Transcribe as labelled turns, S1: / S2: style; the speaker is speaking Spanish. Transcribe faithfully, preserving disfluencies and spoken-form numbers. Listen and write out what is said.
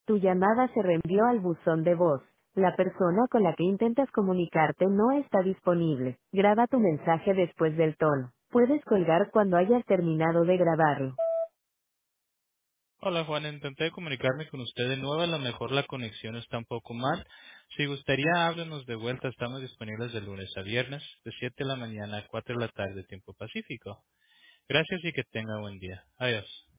S1: Tu llamada se reenvió al buzón de voz. La persona con la que intentas comunicarte no está disponible. Graba tu mensaje después del tono. Puedes colgar cuando hayas terminado de grabarlo.
S2: Hola Juan, intenté comunicarme con usted de nuevo, a lo mejor la conexión está un poco mal. Si gustaría, háblenos de vuelta, estamos disponibles de lunes a viernes, de siete de la mañana a cuatro de la tarde, tiempo pacífico. Gracias y que tenga buen día. Adiós.